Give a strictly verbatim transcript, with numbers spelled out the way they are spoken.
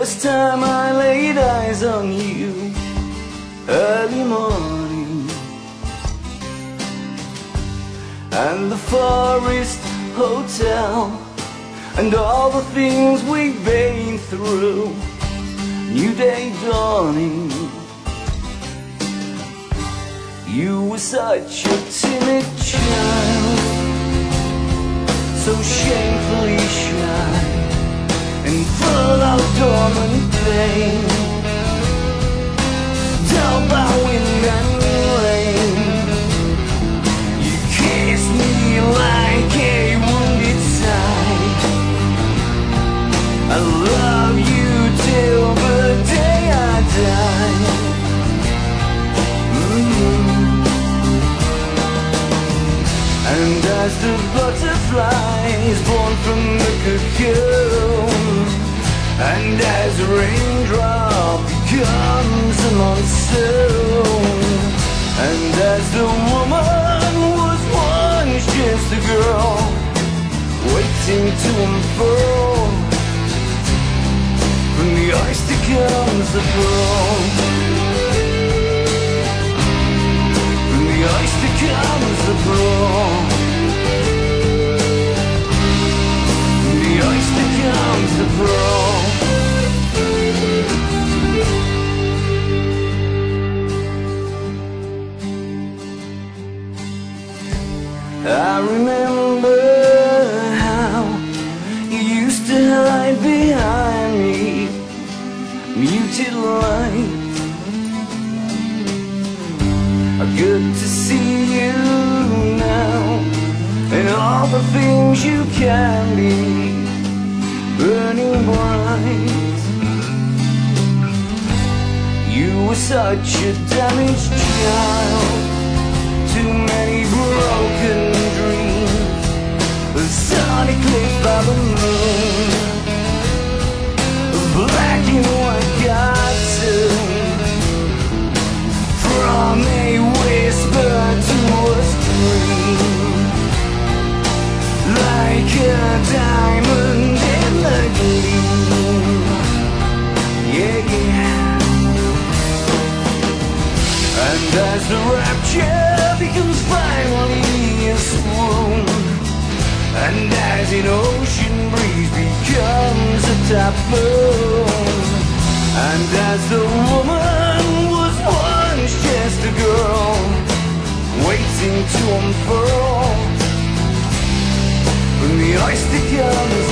first time I laid eyes on you, early morning, and the Forest Hotel, and all the things we've been through, new day dawning. You were such a timid child, so shamefully shy, and full of dormant pain, dulled by wind and rain. You kissed me like a wounded sigh. I love you till the day I die. Mm-hmm. And as the butterfly is born from the cocoon, and as a raindrop becomes a monsoon, and as the woman was once just a girl waiting to unfold, from the oyster comes the pearl. From the oyster comes the pearl. From the oyster comes the pearl. I remember how you used to hide behind me, muted light. Good to see you now, and all the things you can be, burning bright. You were such a damaged child, too many broken dreams, a sun eclipsed by the moon, a black and white cartoon, from a whisper to a scream, like a diamond in the gleam. Yeah, yeah. And as the rapture becomes finally a swoon, and as an ocean breeze becomes a typhoon, and as the woman was once just a girl waiting to unfurl, from the oyster comes